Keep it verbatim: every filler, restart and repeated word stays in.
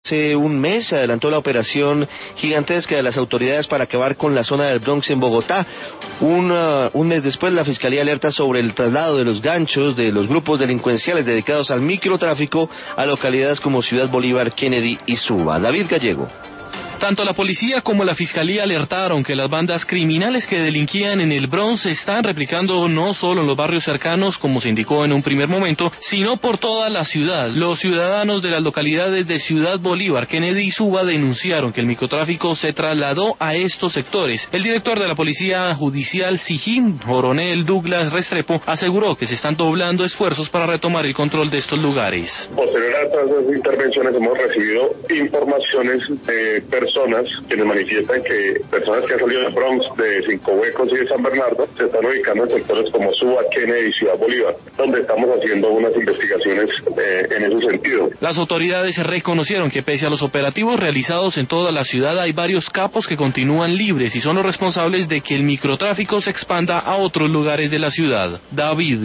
Hace un mes se adelantó la operación gigantesca de las autoridades para acabar con la zona del Bronx en Bogotá. Un, uh, un mes después, la Fiscalía alerta sobre el traslado de los ganchos de los grupos delincuenciales dedicados al microtráfico a localidades como Ciudad Bolívar, Kennedy y Suba. David Gallego. Tanto la policía como la fiscalía alertaron que las bandas criminales que delinquían en el Bronx se están replicando no solo en los barrios cercanos, como se indicó en un primer momento, sino por toda la ciudad. Los ciudadanos de las localidades de Ciudad Bolívar, Kennedy y Suba denunciaron que el microtráfico se trasladó a estos sectores. El director de la Policía Judicial Sijín, coronel Douglas Restrepo, aseguró que se están doblando esfuerzos para retomar el control de estos lugares. Posterior a todas esas intervenciones hemos recibido informaciones de personas personas quienes manifiestan que personas que han salido del Bronx, de Cinco Huecos y de San Bernardo se están ubicando en sectores como Suba, Kennedy y Ciudad Bolívar, donde estamos haciendo unas investigaciones eh, en ese sentido. Las autoridades reconocieron que pese a los operativos realizados en toda la ciudad hay varios capos que continúan libres y son los responsables de que el microtráfico se expanda a otros lugares de la ciudad. David